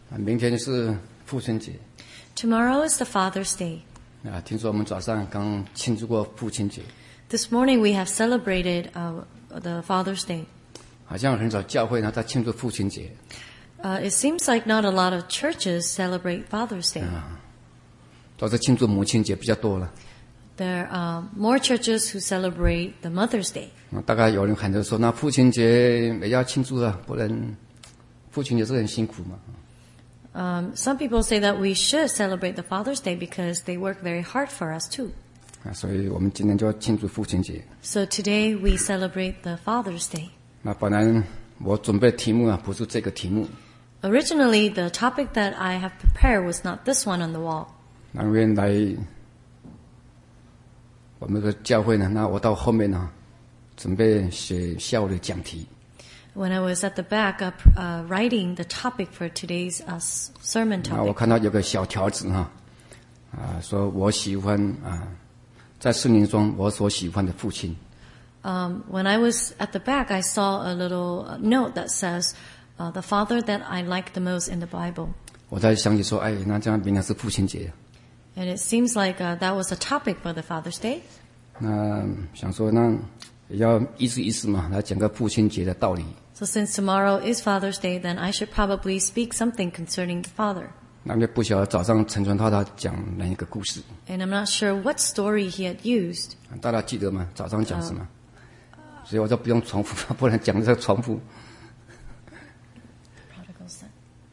明天是父亲节 Tomorrow is the Father's Day. 听说我们早上刚庆祝过父亲节， This morning we have celebrated the Father's Day. 好像很少教会在庆祝父亲节。 It seems like not a lot of churches celebrate Father's Day. 都是庆祝母亲节比较多了。 There are more churches who celebrate the Mother's Day. 大概有人喊着说，那父亲节也要庆祝啊，不然父亲节是很辛苦嘛。 Some people say that we should celebrate the Father's Day because they work very hard for us too. 所以我们今天就要庆祝父亲节。 So today we celebrate the Father's Day. 那本来我准备的题目不是这个题目。 Originally, the topic that I have prepared was not this one on the wall. 那因为来我们的教会呢，那我到后面呢，准备写下午的讲题。 When I was at the back writing the topic for today's sermon 我 topic, 看到有个小条子说我喜欢在圣灵中我所喜欢的父亲。 when I was at the back, I saw a little note that says, the father that I like the most in the Bible. 我在想起说，那这样明天是父亲节， And it seems like that was a topic for the Father's Day. 那想说那也要意思嘛，来讲个父亲节的道理。 So since tomorrow is Father's Day, then I should probably speak something concerning the father. 那就不晓得早上陈传他讲哪一个故事， And I'm not sure what story he had used. 大家记得吗？早上讲什么？所以我就不用重复，不然讲这个重复。 Prodigal son.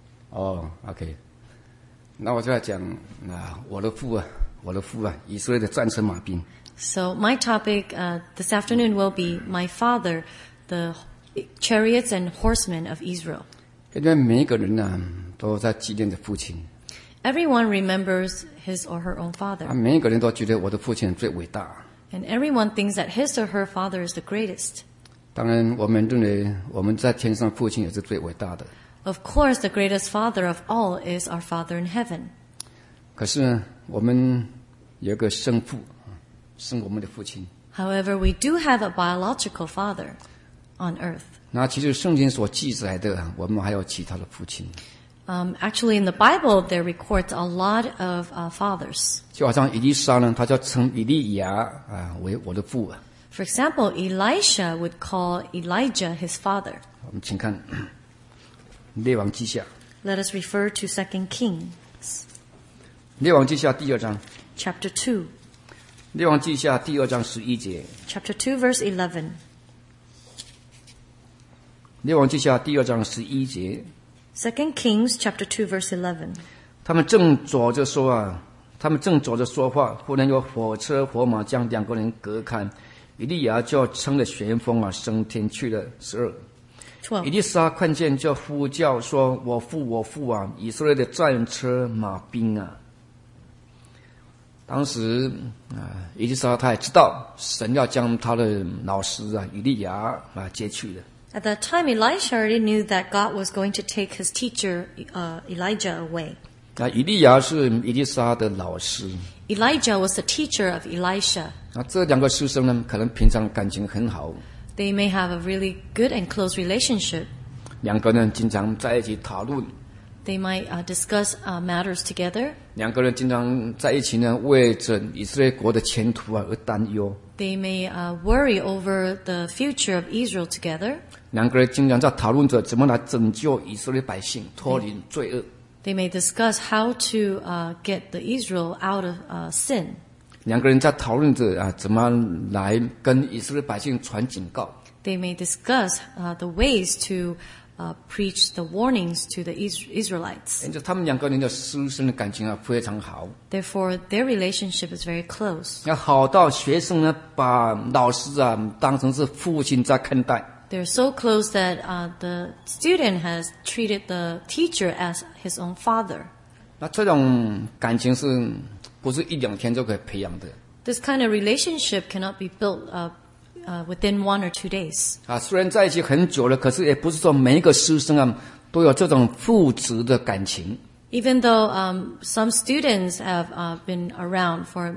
OK， 那我就要讲我的父以色列的战车马兵。 So my topic this afternoon will be my father, the chariots and horsemen of Israel. 因为每一个人都在纪念着父亲， Everyone remembers his or her own father. 每一个人都觉得我的父亲最伟大。 And everyone thinks that his or her father is the greatest. 当然，我们认为我们在天上父亲也是最伟大的。 Of course, the greatest father of all is our Father in heaven. 可是我们有一个生父，生我们的父亲。 However, we do have a biological father on earth. 那其实圣经所记载的，我们还有其他的父亲。 Actually, in the Bible, there records a lot of fathers. 就好像以利沙呢，他就称以利亚为我的父。 For example, Elisha would call Elijah his father. 我们请看列王记下， Let us refer to 2 Kings, 列王记下第2章， chapter 2. 列王记下第2章11节， Chapter 2, verse 11. 列王记下第2章11节。 2 Kings, chapter 2, verse 11. 他们正走着说话，忽然有火车火马将两个人隔开，以利亚就乘着旋风升天去了。12。以 12. 利沙看见就呼叫说：“我父啊！以色列的战车马兵啊！”当时以利沙他也知道神要将他的老师以利亚接去了。 At that time, Elisha already knew that God was going to take his teacher, Elijah, away. 以利亚是以利沙的老师。 Elijah was the teacher of Elisha. 这两个师生呢，可能平常感情很好， They may have a really good and close relationship. 两个人经常在一起讨论， They might discuss matters together. 两个人经常在一起呢，为着以色列国的前途而担忧。 They may worry over the future of Israel together. 两个人经常在讨论着怎么来拯救以色列百姓脱离罪恶。 They may discuss how to get the Israel out of sin. 两个人在讨论着怎么来跟以色列百姓传警告。 They may discuss the ways to preach the warnings to the Israelites. 因此，他们两个人的师生的感情非常好。 Therefore, their relationship is very close. 要好到学生呢，把老师当成是父亲在看待。 They're so close that the student has treated the teacher as his own father. 那这种感情是不是一两天就可以培养的？ This kind of relationship cannot be built within 1 or 2 days. 虽然在一起很久了，可是也不是说每一个师生都有这种父子的感情。 Even though some students have been around for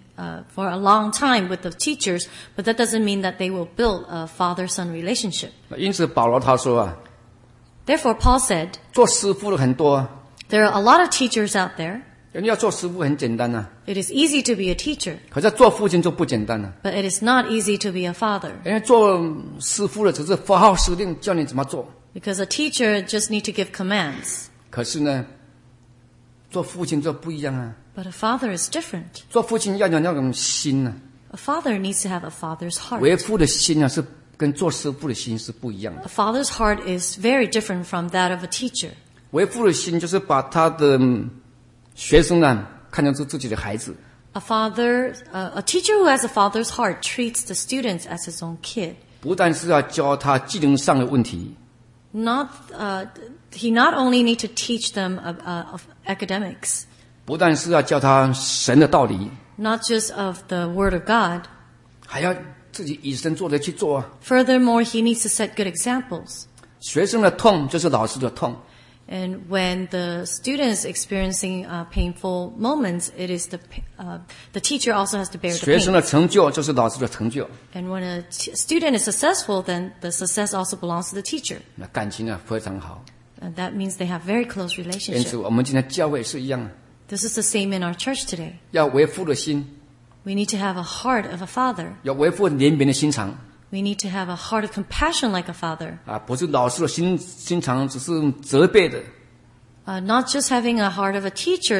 a long time with the teachers, but that doesn't mean that they will build a father-son relationship. 因此保罗他说 Therefore, Paul said, 做师傅的很多 There are a lot of teachers out there. 你要做师傅很简单啊， It is easy to be a teacher, 可是做父亲就不简单了。 but it is not easy to be a father. 人家做师傅的只是发号施令，叫你怎么做。 Because a teacher just need to give commands. 可是呢，做父亲就不一样啊。 But a father is different. 做父亲要有那种心啊， A father needs to have a father's heart. 为父的心啊是跟做师傅的心是不一样的。 A father's heart is very different from that of a teacher. 为父的心就是把他的学生啊看成是自己的孩子。 A teacher who has a father's heart treats the students as his own kid. 不但是要教他技能上的问题， He not only need to teach them of academics, 不但是要教他神的道理， not just of the Word of God. 还要自己以身作则去做啊。 Furthermore, he needs to set good examples. 学生的痛就是老师的痛， And when the student is experiencing painful moments, it is the teacher also has to bear the 学生 pain. 的成就就是老师的成就。 And when a student is successful, then the success also belongs to the teacher. 那感情啊非常好， And that means they have very close 因此 relationship. 我们今天教会是一样的， This is the same in our church today. 要为父的心， We need to have a heart of a father. 要为父怜悯的心肠 We need to have a heart of compassion like a father. 啊，不是老师的心肠，只是责备的。 Not just having a heart of a teacher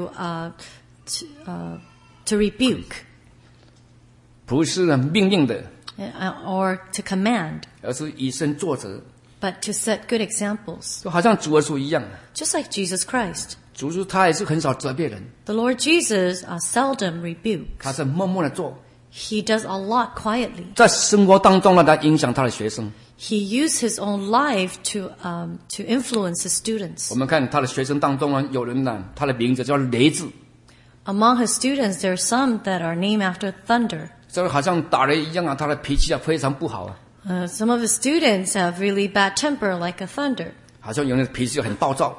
to rebuke 不是命令的， or to command, 而是以身作则， but to set good examples. 就好像主耶稣一样。 Just like Jesus Christ. 主耶稣他也是很少责备人， The Lord Jesus seldom rebukes. 他是默默的做， He does a lot quietly. 在生活当中呢，来影响他的学生。 He used his own life to influence his 我 students. 们看他的学生当中呢，有人呢，他的名字叫雷子， Among his students, there are some that are named after thunder. 这好像打雷一样啊，他的脾气啊非常不好啊， Some of his students have really bad temper, like a thunder. 好像有人的脾气很暴躁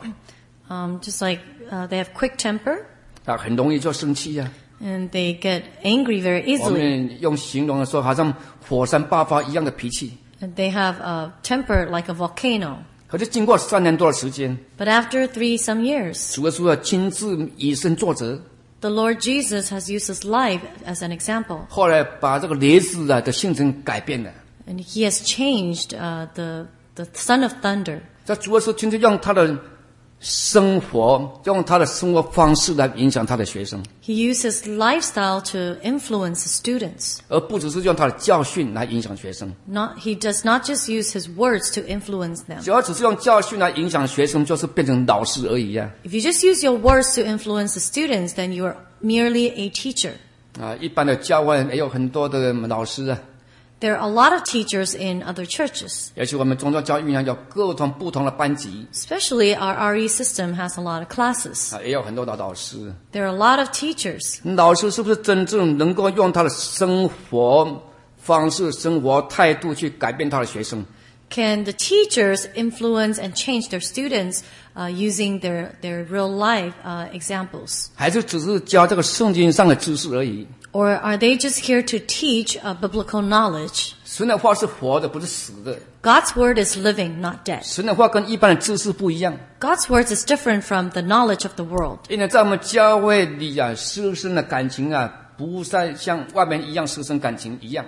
Just like they have quick temper 啊，很容易就生气啊。 and they get angry very 我 easily. 们用形容的说，好像火山爆发一样的脾气。 And they have a temper like a volcano. 可是经过3年多的时间， But after some years, 主耶稣啊亲自以身作则， the Lord Jesus has used his life as an example. 后来把这个雷子啊的性情改变了。 And he has changed the son of thunder. 这主耶稣亲自用他的生活，用他的生活方式来影响他的学生， He used his lifestyle to influence his students. 而不只是用他的教训来影响学生。 He does not just use his words to influence them. 只要只是用教训来影响学生，就是变成老师而已啊！ If you just use your words to influence the students, then you are merely a teacher. 啊，一般的教会也有很多的老师啊， There are a lot of teachers in other churches. 尤其我们宗教教育呢，有各种不同的班级 Especially our RE system has a lot of classes. 啊，也有很多的老师。 There are a lot of teachers. 老师是不是真正能够用他的生活方式、生活态度去改变他的学生？ Can the teachers influence and change their students using their real life examples? 还是只是教这个圣经上的知识而已？ Or are they just here to teach biblical knowledge? 神的话是活的，不是死的。 God's word is living, not dead. 神的话跟一般的知识不一样， God's words is different from the knowledge of the world. 因为在我们教会里啊，师生的感情啊，不再像外面一样师生感情一样。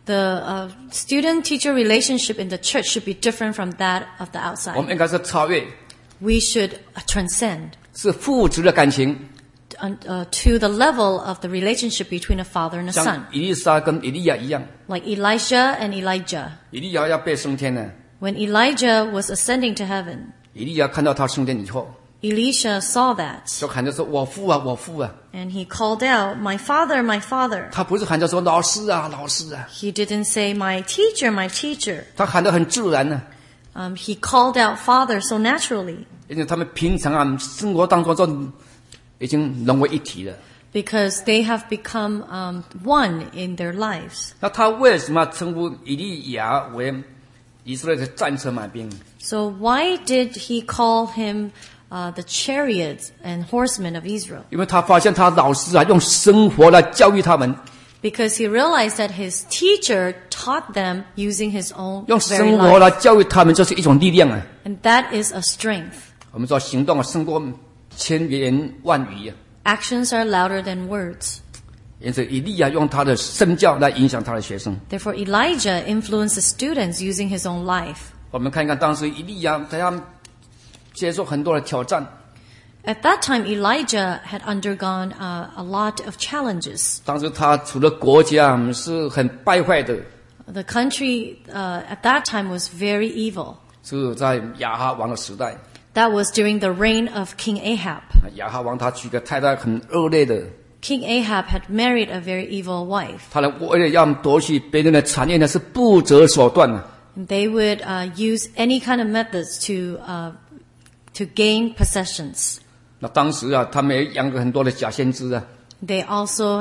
The student-teacher relationship in the church should be different from that of the 我 outside. 们应该是超越， We should transcend 是父子的感情， to the level of the relationship between a father and a 像 son, 以利沙跟以利亚一样。 like Elijah and Elijah. 以利亚要被升天呢， When Elijah was ascending to heaven, 以利亚看到他升天以后， Elisha saw that, 就喊着说：“我父啊，我父啊！” and he called out, "My father, my father." 他不是喊着说：“老师啊，老师啊 He didn't say, "My teacher, my teacher." ！” 他喊得很自然呢、 He called out "Father" so naturally 因为他们平常啊生活当中就已经融为一体了。 because they have become one in their lives. 那他为什么要称呼以利亚为以色列的战车马兵？ So why did he call him the chariots and horsemen of Israel? 因为他发现他老师啊用生活来教育他们， Because he realized that his teacher taught them using his own 用 very 生活 life. 来教育他们，就是一种力量啊。 And that is a strength. 我们说行动啊胜过千言万语啊。 Actions are louder than words. 因此，以利亚用他的身教来影响他的学生。 Therefore, Elijah influenced the students using his own life. 我们看一看当时以利亚他接受很多的挑战。 At that time, Elijah had undergone a lot of challenges. 当时他处的国家是很败坏的， The country at that time was very evil. 是在亚哈王的时代。 That was during the reign of King Ahab. 亚哈王他娶个太太很恶劣的， King Ahab had married a very evil wife. 他的为了要夺取别人的产业呢，是不择手段的。 And they would use any kind of methods to gain possessions. 那当时啊，他们也养了很多的假先知啊， They also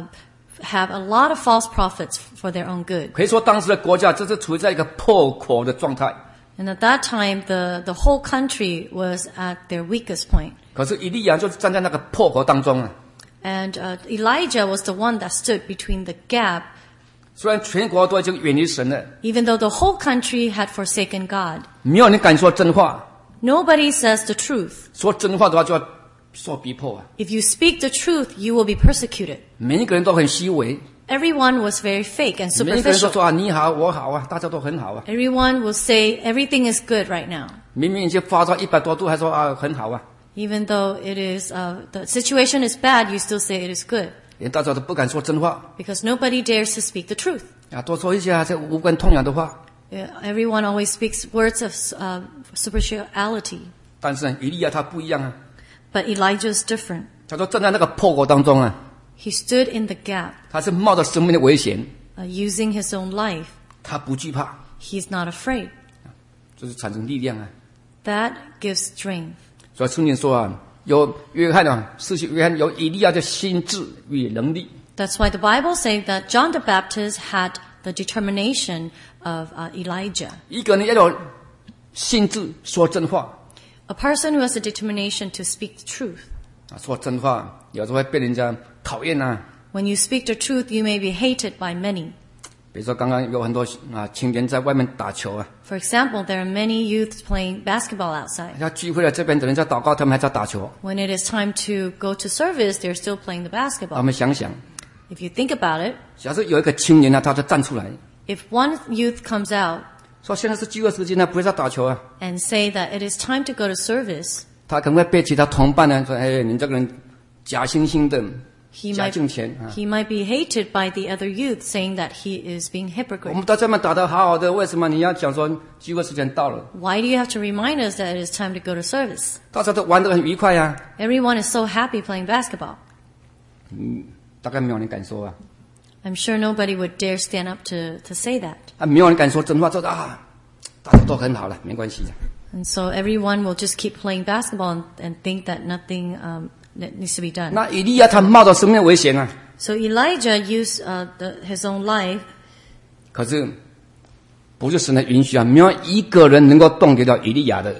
have a lot of false prophets for their own good. 可以说当时的国家这是处在一个破口的状态。 And at that time, the whole country was at their weakest point. 可是以利亚就是站在那个破口当中啊。 And Elijah was the one that stood between the gap. 虽然全国都已经远离神了， Even though the whole country had forsaken God, 没有人敢说真话， nobody says the truth. 说真话的话就要受逼迫啊。 If you speak the truth, you will be persecuted. 每一个人都很虚伪， Everyone was very fake and 每一个人都 superficial. 说啊你好我好啊，大家都很好啊。 Everyone will say everything is good right now. 明明已经发烧100多度，还说啊很好啊， Even though it is the situation is bad, you still say it is good 连大家都不敢说真话 because nobody dares to speak the truth. 啊，多说一些这无关痛痒的话。 Everyone always speaks words of superficiality. 但是呢，以利亚他不一样啊， But Elijah is different. 他说站在那个破口当中啊， He stood in the gap, 他是冒着生命的危险， using his own life. 他不惧怕， He's not afraid. 就是产生力量啊。 That gives strength. 所以圣经说啊，有约翰啊，施洗约翰有以利亚的心智与能力。 That's why the Bible says that John the Baptist had the determination of Elijah. 一个人要有心智说真话 A person who has the determination to speak the truth. 啊，说真话有时候会被人家讨厌啊。 When you speak the truth, you may be hated by many. 比如说刚刚有很多啊青年在外面打球啊， For example, there are many youths playing basketball outside. 要聚会了这边的人在祷告，他们还在打球。 When it is time to go to service, they're still playing the 我 basketball. 们想想， If you think about it, 假设有一个青年啊，他就站出来 if one youth comes out 说现在是聚会时间呢，不会再打球啊。 and say that it is time to go to service, 他可能会被其他同伴呢说：“哎，你这个人假惺惺的， he 假 might 敬虔啊！ he might be hated by the other youth, saying that he is being 我 hypocrite. 们在这边打得好好的，为什么你要讲说聚会时间到了？ Why do you have to remind us that it is time to go to service? 大家都玩得很愉快呀、 Everyone is so happy playing basketball. 大概没有人敢说啊， I'm sure nobody would dare stand up to say that. 没有人敢说真话，说啊，大家都很好了，没关系的。 And so everyone will just keep playing basketball and think that nothing that needs to be done. 那以利亚他冒着生命危险啊， So Elijah used his own life, 可是不是神的允许啊，没有一个人能够动得了以利亚的。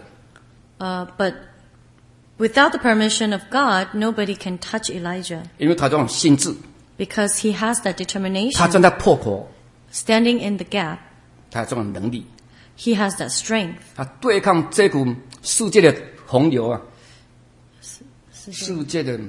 but without the permission of God, nobody can touch Elijah 因为他这种心智， because he has that 他 determination. 站在破口， Standing in the gap, 他有这种能力， he has that strength. 他对抗这股世界的洪流啊，世界的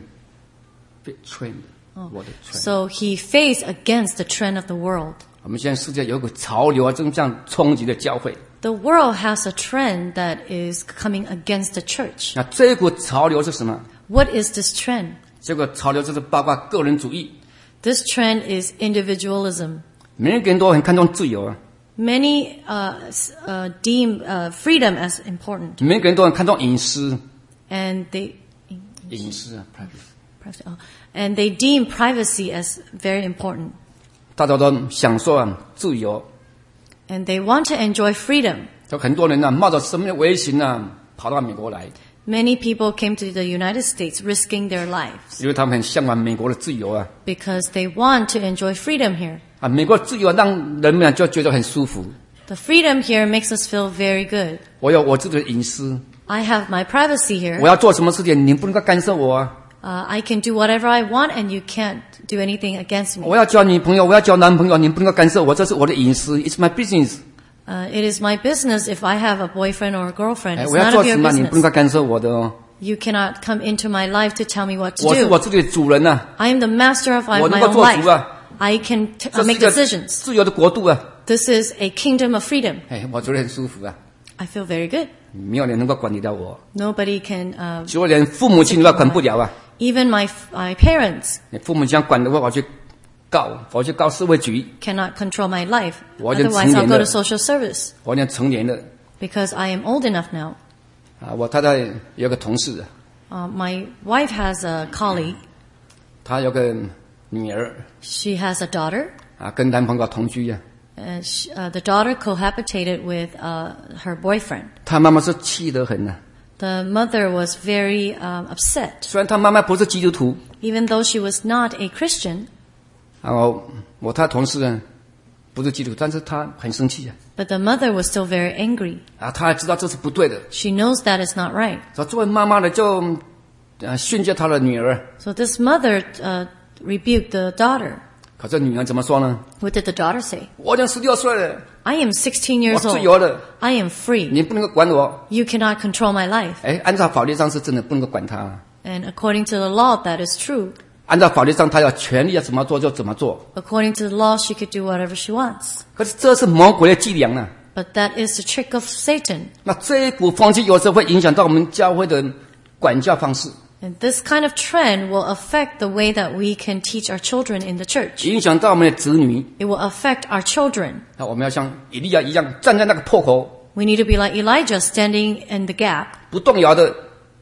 trend，我的 trend。 So he faced against the trend of the world. 我们现在世界有一股潮流啊，正这样冲击的教会。 The world has a trend that is coming against the church. 那这一股潮流是什么？ What is this trend? 这个潮流就是包括个人主义， This trend is individualism. 每个人都很看重自由啊， Many deem freedom as important, 每个人都很看重隐私， and they 隐私啊 ，privacy。 and they deem privacy as very important, 大家都享受啊自由， and they want to enjoy freedom. 就很多人啊冒着生命的危险啊跑到美国来， Many people came to the United States risking their lives 因为他们很向往美国的自由啊 because they want to enjoy freedom here. 啊，美国自由让人们就觉得很舒服。 The freedom here makes us feel very good. 我有我自己的隐私， I have my privacy here. 我要做什么事情，你不能够干涉我啊。 I can do whatever I want, and you can't do anything against me. 我要交女朋友，我要交男朋友，你不能够干涉我，这是我的隐私 ，It's my business。 It is my business if I have a boyfriend or a girlfriend. 哎， It's 我要 none 做 of 什 your 么，你不能 business. 够干涉我的哦。 You cannot come into my life to tell me what to 我是 do. 我自己的主人啊， I am the master of my 我能 my 够 own 做主 life. 啊， I can 这是一 make 个 decisions. 自由的国度啊， This is a kingdom of freedom. 哎，我觉得很舒服啊， I feel very good. 没有人能够管得了我， Nobody can, 就连父母亲都要管不了啊， even my parents 你父母亲要管的话，我去告社会局， cannot control my life. 我已经 Otherwise, I'll 成年 go 了。 to social service 我已经成年了 because I am old enough now. 啊，我太太有个同事， My wife has a colleague. 她有个女儿 She has a daughter. 啊，跟男朋友同居啊， The daughter cohabitated with her boyfriend. 她妈妈是气得很啊， The mother was very upset. 虽然她妈妈不是基督徒， Even though she was not a Christian, 然后我她同事呢不是基督徒，但是她很生气啊， but the mother was still very angry. 啊，她还知道这是不对的， She knows that is not right. 说作为妈妈的就训诫她的女儿， So this mother rebuked the daughter. 可是女儿怎么说呢？ What did the daughter say? 我已经16岁了， I am 16 我 years 自 old. 由了， I am free. 你不能够管我。 You cannot control my life. 哎，按照法律上是真的不能够管她， And according to the law, that is true. 按照法律上她有权利要怎么做就怎么做。 According to the law, she could do whatever she wants. 可是这是魔鬼的伎俩啊！ But that is the trick of Satan. 那这一股风气有时候会影响到我们教会的管教方式， And this kind of trend will affect the way that we can teach our children in the church. 影响到我们的子女。 It will affect our children. 那我们要像以利亚一样站在那个破口， We need to be like Elijah, standing in the gap, 不动摇的。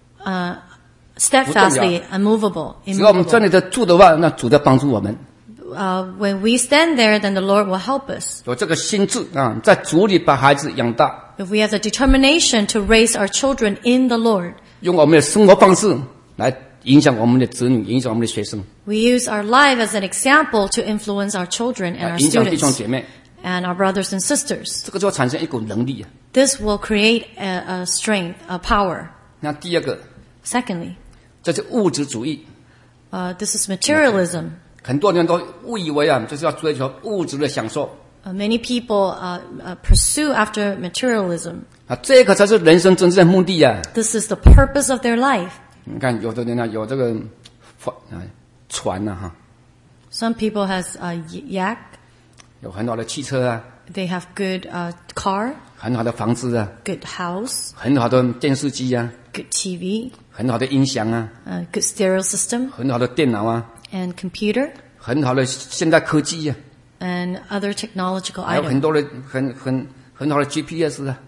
steadfastly, unmovable, 只要我们站 immovable. 立得住的话，那主在帮助我们。 When we stand there, then the Lord will help us. 有这个心智啊，在主里把孩子养大， If we have the determination to raise our children in the Lord, 用我们的生活方式来影响我们的子女，影响我们的学生， we use our life as an example to influence our children and our 影响弟兄 students 姐妹， and our brothers and sisters. 这个就会产生一股能力啊。 This will create a strength, a power. 那第二个， Secondly, 这是物质主义， this is materialism. 很多人都误以为啊，就是要追求物质的享受 Many people pursue after materialism. 啊，这个才是人生真正的目的啊。 This is the purpose of their life. 你看，有的人啊，有这个船呐、哈， Some people has a yak. 有很好的汽车啊， They have good car, 很好的房子啊， good house, 很好的电视机啊， good TV, 很好的音响啊， good stereo system, 很好的电脑啊， and computer, 很好的现代科技啊， and other technological 还有很 items. 多的很好的 GPS 啊，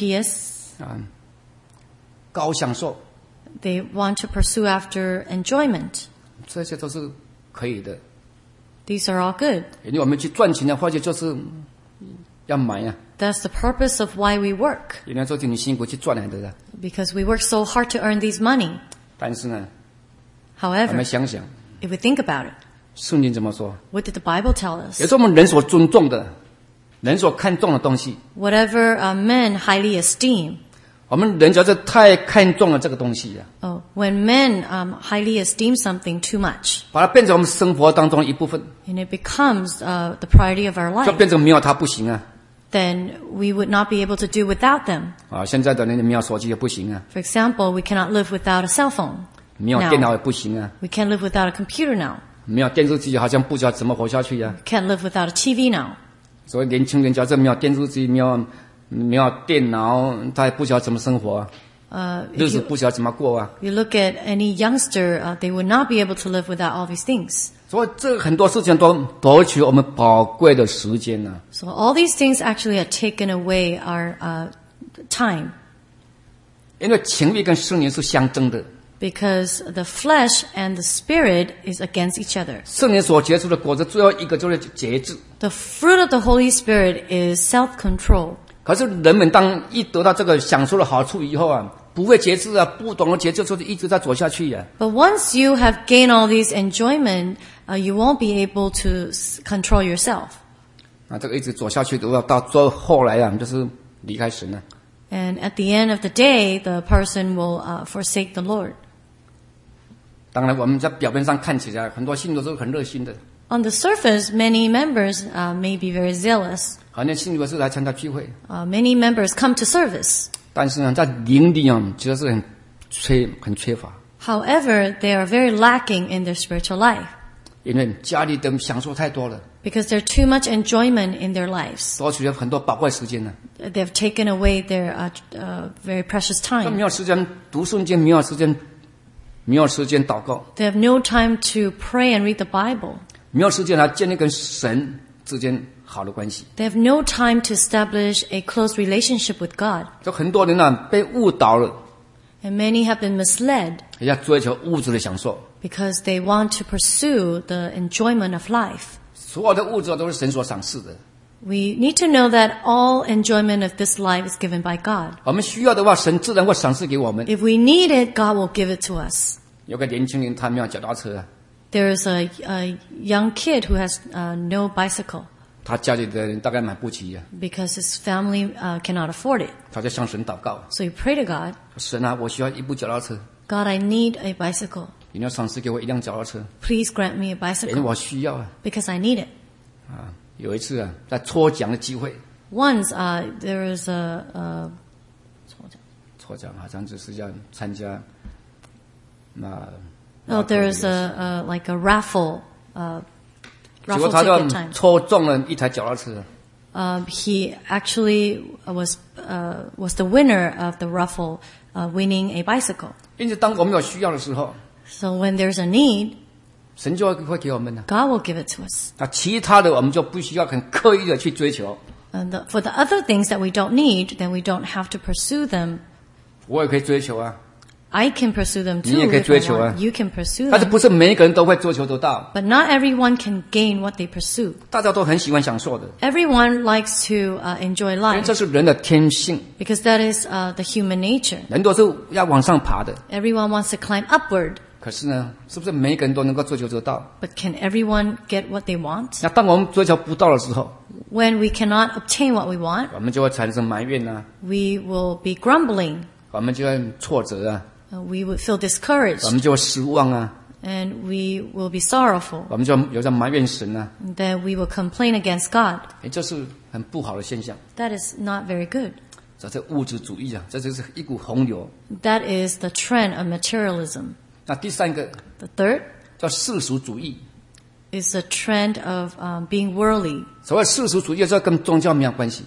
GPS. 啊，高享受， They want to pursue after enjoyment. 这些都是可以的。 These are all good. 因为我们去赚钱的话，就是要买啊， That's the purpose of why we work. 人家说你辛苦去赚来的， Because we work so hard to earn these money. 但是呢，我 However, 们想想， if we think about it, 圣经怎么说？ what did the Bible tell 也 us? 是我们人所尊重的，人所看重的东西。 Whatever men highly esteem. 我们人就是太看重了这个东西啊， Oh, when men highly esteem something too much, 把它变成我们生活当中的一部分， and it becomes the priority of our 就 life, 变成没有它不行啊。 then we would not be able to do without them. 啊，现在的人没有手机也不行啊， For example, we cannot live without a cell phone. 没有电脑也不行啊， We can't live without a computer now. 没有电视机好像不知道怎么活下去啊。 We can't live without a TV now. 所以年轻人假设没有电视机，没有电脑，他也不晓得怎么生活啊，日 If 子 you, 不晓得怎么过啊。 you look at any youngster, they would not be able to live without all these things. 所以这很多事情都夺取我们宝贵的时间啊。 So all these things actually have taken away our time, 因为情欲跟圣灵是相争的， because the flesh and the spirit is against each other. 圣灵所结出的果子，最后一个就是节制。 The fruit of the Holy Spirit is self-control. 可是人们当一得到这个享受的好处以后啊，不会节制啊，不懂得节制，就是一直在走下去呀、 But once you have gained all these enjoyment, you won't be able to control yourself. 啊，这个一直走下去的话，到最后来啊，就是离开神了。 And at the end of the day, the person will forsake the Lord. 当然，我们在表面上看起来，很多信徒都是很热心的， On the surface, many members may be very zealous. 很多信徒是来参加聚会， Many members come to service. 但是呢，在灵里啊，其实是很很缺乏， However, they are very lacking in their spiritual life 因为家里的享受太多了， because there's too much enjoyment in their lives. 夺取了很多宝贵时间呢。 They've taken away their very precious 他 time. 没有时间读圣经，没有时间祷告， They have no time to pray and read the Bible. 没有时间来建立跟神之间好的关系。 They have no time to establish a close relationship with God. 就很多人被误导了， And many have been misled 要追求物质的享受。 because they want to pursue the enjoyment of life. 所有的物质都是神所赏赐的。 We need to know that all enjoyment of this life is given by God. 我们需要的话，神自然会赏赐给我们。 If we need it, God will give it to us. 有个年轻人，他没有脚踏车啊， There is a young kid who has no bicycle 他家里的人大概买不起啊， because his family cannot afford it. 他就向神祷告： So he prayed to God, 神啊，我需要一部脚踏车， God, I need a bicycle. 你要赏赐给我一辆脚踏车， Please grant me a 因为 bicycle 我需要啊。 because I need it. 啊，有一次啊，在抽奖的机会， Once there was a 抽奖好像就是要参加 there is a like a raffle 结果 raffle 他 ticket 就 time. 抽中了一台脚踏车。 He actually was the winner of the raffle, winning a bicycle. 因此，当我们有需要的时候， So when there's a need, 神就会给我们的。 God will give it to us. 那其他的我们就不需要很刻意的去追求。 And for the other things that we don't need, then we don't have to pursue them. 我也可以追求啊， I can pursue them 你也 too 可以 if 追 I 求啊。 want. You can pursue 但是 them. 不是每一个人都会追求得到， But not everyone can gain what they pursue. 大家都很喜欢享受的， Everyone likes to enjoy 因为 life 这是人的天性， because that is the human nature. 人都是要往上爬的。 Everyone wants to climb upward, 可是呢，是不是每一个人都能够追求得到？ but can everyone get what they want? 那当我们追求不到的时候， When we cannot obtain what we want, 我们就会产生埋怨啊， we will be grumbling. 我们就会挫折啊， We would feel 我 discouraged 们就会失望啊， and we will be sorrowful. 我们就有在埋怨神啊， And then we will complain against God. 这是很不好的现象。 That is not very good. 这是物质主义啊，这就是一股洪流。 That is the trend of materialism. 那第三个 The third 叫世俗主义。 is the trend of being worldly. 所谓世俗主义，这跟宗教没有关系，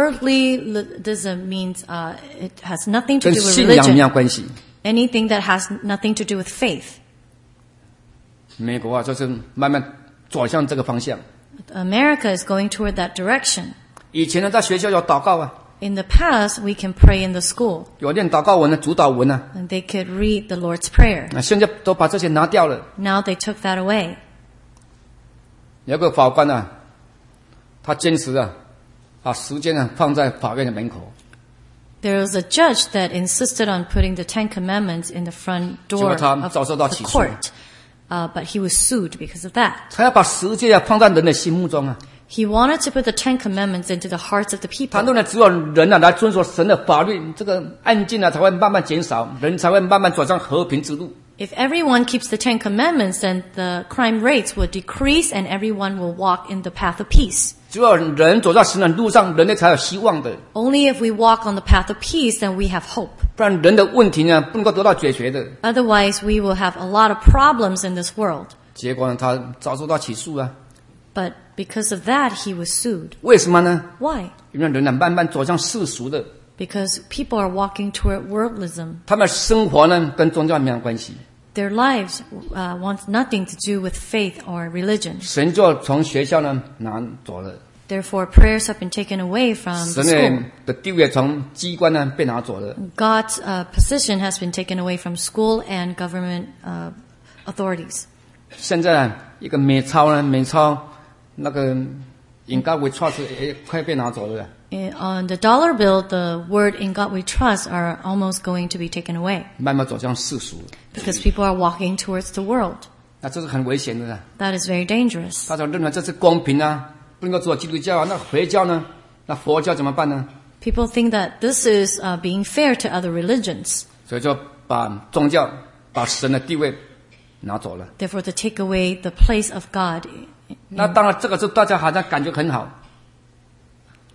Worldlyism means it has nothing to 跟 do with 信仰没有 religion. 关系。 Anything that has nothing to do with faith. 美国啊，就是慢慢走向这个方向。 America is going toward that direction. 以前呢，在学校有祷告啊， In the past, we can pray in the school, 有念祷告文的主导文啊， and they could read the Lord's Prayer. 那现在都把这些拿掉了。 Now they took that away. 有个法官啊，他坚持啊，把时间呢放在法院的门口， There was a judge that insisted on putting the Ten Commandments in the front 结 door 果他 of 遭受到 the 起诉， court. But he was sued because of that. 他要把十诫啊放在人的心目中啊。 He wanted to put the Ten Commandments into the hearts of the 他 people. 认为只有人啊来遵守神的法律，这个案件啊才会慢慢减少，人才会慢慢走上和平之路。 If everyone keeps the Ten Commandments, then the crime rates will decrease and everyone will walk in the path of peace. 只有人走在神的路上，人类才有希望的。 Only if we walk on the path of peace, then we have hope. 不然人的问题呢不能够得到解决的。 Otherwise, we will have a lot of problems in this world. 结果呢，他遭受到起诉啊。 But because of that, he was sued. 为什么呢？ Why? 因为人呢慢慢走向世俗的， Because people are walking toward worldlism. 他们的生活呢跟宗教没有关系。 Their lives want nothing to do with faith or religion. 神就从学校呢拿走了， Therefore, prayers have been taken away from the 神 school. 的地位从机关呢被拿走了。 God's position has been taken away from school and government authorities. 现在呢，一个美钞那个 In God We Trust 也快被拿走了， On the dollar bill, the word "In God We Trust" are almost going to be taken away 慢慢走向世俗， because people are walking towards the world. 那这是很危险的啦。 That is very dangerous. 大家认为这是公平啊，不能够做基督教啊，那回教呢？那佛教怎么办呢？ People think that this is being fair to other religions. 所以就把宗教、把神的地位拿走了。 Therefore, to take away the place of God. 那当然，这个是大家好像感觉很好，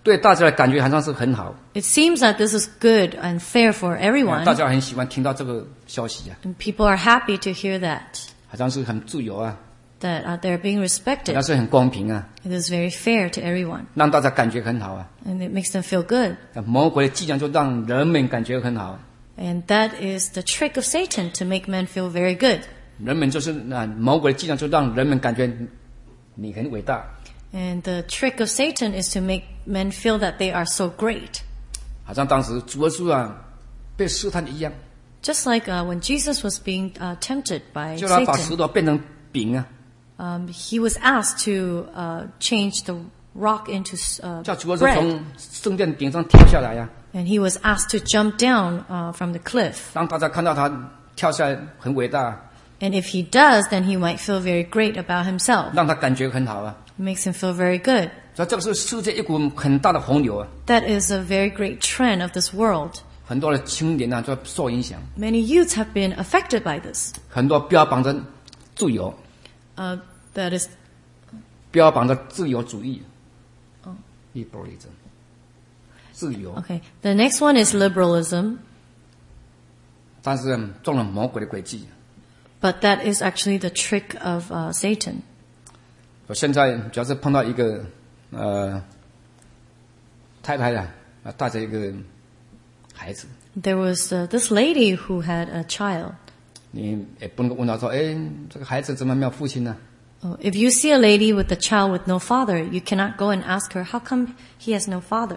对大家的感觉好像是很好， It seems that this is good and fair for 大 everyone, 家很喜欢听到这个消息啊， and people are happy to hear that 好像是很自由啊， they're being 好 respected. 像是很公平啊， It is very fair to everyone, 让大家感觉很好啊。 and it makes them feel good. 魔鬼的伎俩就让人们感觉很好， And that is the trick of Satan, to make men feel very good. 人们就是魔鬼的伎俩就让人们感觉你很伟大， And the trick of Satan is to make men feel that they are so great. 好像当时主耶稣啊被试探一样， Just like when Jesus was being tempted by 就他把石 Satan, 头变成饼啊， he was asked to change the rock into 叫主耶稣 bread. 从圣殿顶上跳下来呀、 And he was asked to jump down from the cliff. 让大家看到他跳下来很伟大， And if he does, then he might feel very great about himself. 让他感觉很好啊。 It makes him feel very good. 所以这个是世界一股很大的洪流啊， That is a very great trend of this world. 很多的青年啊就受影响， Many youths have been affected by this. 很多标榜着自由， That is, 标榜着自由主义，liberalism， 自由， okay. The next one is liberalism, 但是中了魔鬼的诡计。 but that is actually the trick of Satan. 我现在只要是碰到一个太太啊，带着一个孩子， There was this lady who had a child. 你也不能问她说，哎，这个孩子怎么没有父亲呢？ If you see a lady with a child with no father, you cannot go and ask her, how come he has no father?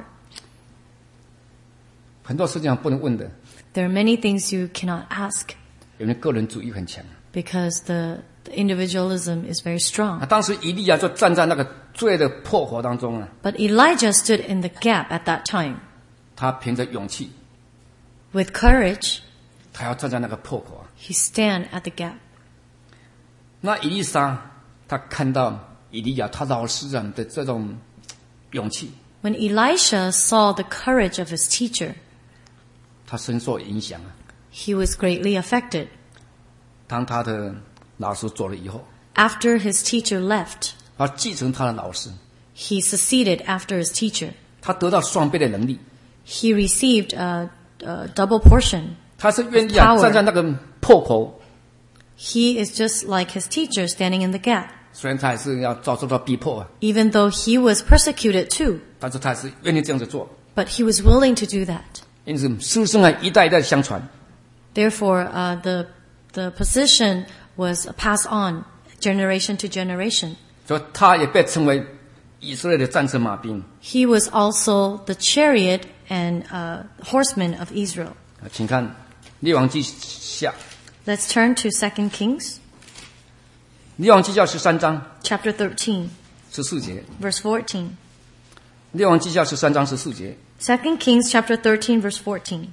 很多事情不能问的， There are many things you cannot ask 因为个人主义很强。 because the individualism is very strong. 当时以利亚就站在那个罪的破口当中啊， But Elijah stood in the gap at that time. 他凭着勇气， With courage, 他要站在那个破口啊。 he stand at the gap. 那以利沙他看到以利亚他老师啊的这种勇气， When Elisha saw the courage of his teacher, 他深受影响啊。 he was greatly affected. 当他的老师走了以后， After his teacher left, 他继承他的老师， he succeeded after his teacher. 他得到双倍的能力， He received a double portion. 他是愿意 Power. 站在那个破口， He is just like his teacher standing in the gap. 虽然他还是要遭受到逼迫啊， Even though he was persecuted too, 但是他还是愿意这样子做。 but he was willing to do that. 因此，师生啊一代一代相传， Therefore, the position was passed on generation to generation. 所以他也被称为以色列的战车马兵。 He was also the chariot and horseman of Israel. 请看列王记下， Let's turn to 2 Kings 列王记下13章 chapter 13, 14节， verse 14. 列王记下13章14节。 2 Kings chapter 13, verse 14.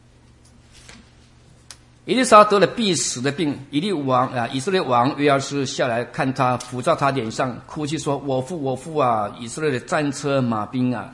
以利沙得了必死的病，以色列王约阿施下来看他，伏在他脸上，哭泣说：“我父，我父啊！以色列的战车马兵啊！”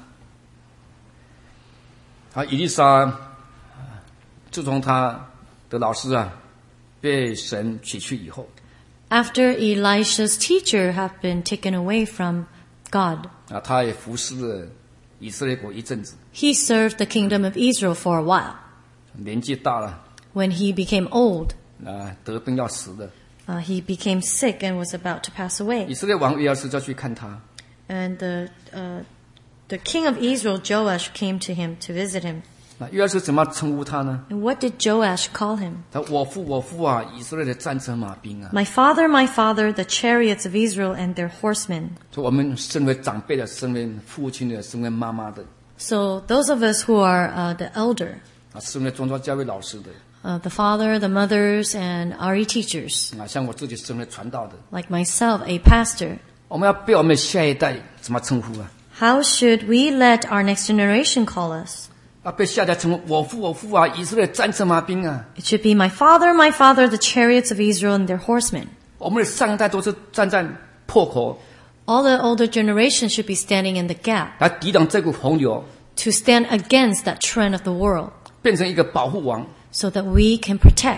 以利沙自从他的老师啊被神取去以后， After Elisha's teacher had been taken away from God, 他也服侍了以色列国一阵子， he served the kingdom of Israel for a while. 年纪大了， When he became old, 得病要死了， he became sick and was about to pass 以 away. 色列王约阿施就去看他， And the king of Israel, Joash, came to him to visit him. 约阿施怎么称呼他呢？ And what did Joash call him? 他说：“我父，我父啊！以色列的战车马兵啊！” My father, the chariots of Israel and their horsemen. 所以我们身为长辈的，身为父亲的，身为妈妈的， So those of us who are the elder, 身为宗教教会老师的， the father, the mothers, and RE teachers, 像我自己身为传道的， like myself, a pastor, 我们要被我们的下一代怎么称呼啊？ how should we let our next generation call us? 要被下一代称呼我父，我父啊！以色列战车马兵啊！ It should be my father, the chariots of Israel and their horsemen. 我们的上一代都是站在破口 All the older generation should be standing in the gap 来抵挡这股洪流， to stand against that trend of the world 变成一个保护网， so that we can protect,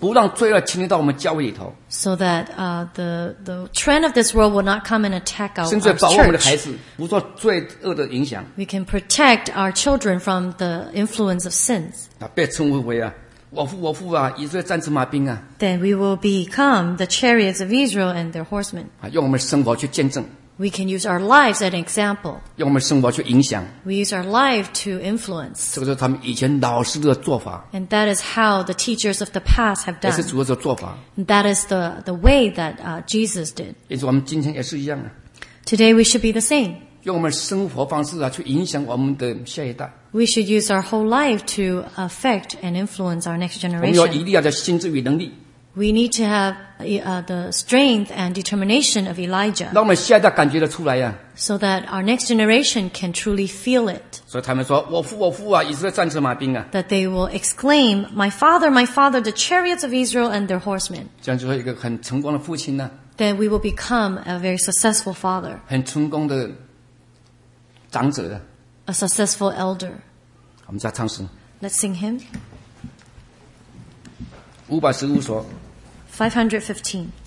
不让罪恶侵入到我们教会里头， so that the trend of this world will not come and attack our 甚至保护我们的 church. 孩子不受罪恶的影响 We can protect our children from the influence of sins. 啊，被称呼为我父啊，以色列战车马兵啊， Then we will become the chariots of Israel and their horsemen. 用我们生活去见证， We can use our lives as an example. 用我们生活去影响， We use our life to influence. 这个是他们以前老师的做法， And that is how the teachers of the past have 也是 done. 主的做法。 And that is the way that Jesus did. 因此我们今天也是一样啊， Today we should be the same. 用我们生活方式去影响我们的下一代。 We should use our whole life to affect and influence our next 我们有 generation. 以利亚的心智与能力， We need to have the strength and determination of Elijah 让我们下一代感觉得出来呀。 so that our next generation can truly feel it. 所以他们说：“我父啊，以色列战车马兵啊。 That they will exclaim, my father, the chariots of Israel and their horsemen. ” 这样就会一个很成功的父亲呢， Then we will become a very successful father, 很成功的长者。 a successful elder. 我们再唱诗 Let's sing hymn 515说。 515.